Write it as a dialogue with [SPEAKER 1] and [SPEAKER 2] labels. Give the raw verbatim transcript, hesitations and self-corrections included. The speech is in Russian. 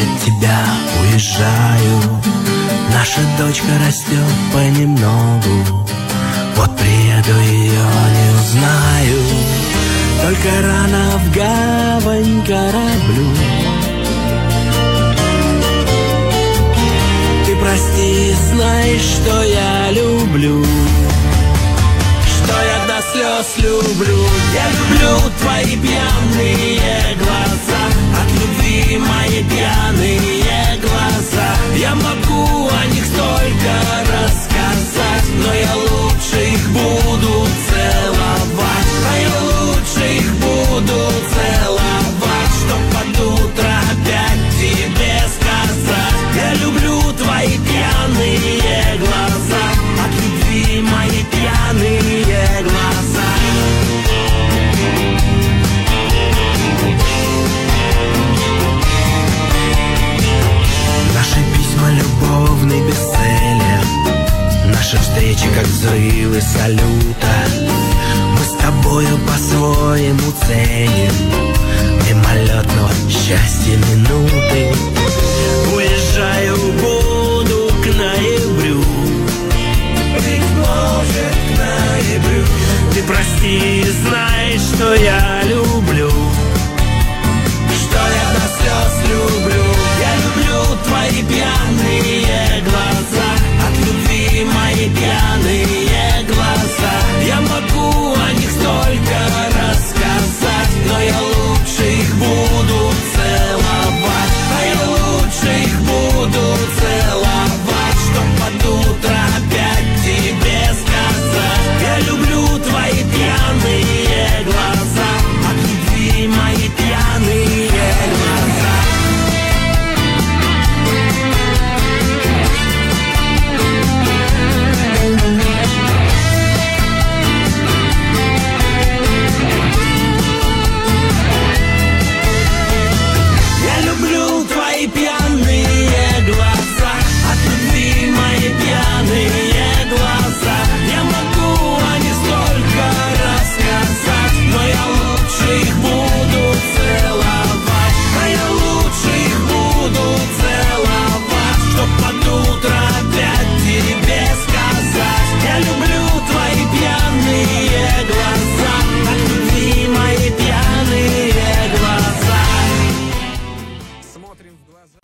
[SPEAKER 1] от тебя уезжаю. Наша дочка растет понемногу, вот приеду, ее не узнаю. Только рано в гавань кораблю. Ты прости, знай, что я люблю, что я до слез люблю. Я люблю твои пьяные глаза, от любви мои пьяные глаза. Я могу о них столько рассказать, но я лучше их буду целовать, а я лучше их буду целовать, чтоб под утро опять тебе сказать: я люблю твои пьяные глаза, от любви мои пьяные глаза. Наши письма любовный бестселлер, наши встречи как взрывы салюта. Мы с тобою по-своему ценим мимолетного счастья минуты. Уезжаю, буду к ноябрю, быть может к ноябрю. Ты прости, знай, что я люблю, что я до слез люблю. Я люблю твои пьяные глаза, от любви мои пьяные глаза. Я могу о них столько рассказать, но я лучше их буду целовать, а я лучше их буду целовать, чтоб под утро опять тебе сказать: я люблю твои пьяные глаза, от любви мои пьяные глаза. Я люблю твои пьяные глаза, от любви мои пьяные глаза. Я могу о них столько рассказать, но я лучше их буду целовать, а я лучше их буду целовать, чтоб под утро опять тебе сказать: я люблю твои пьяные глаза, от любви мои пьяные глаза. Смотрим в глаза.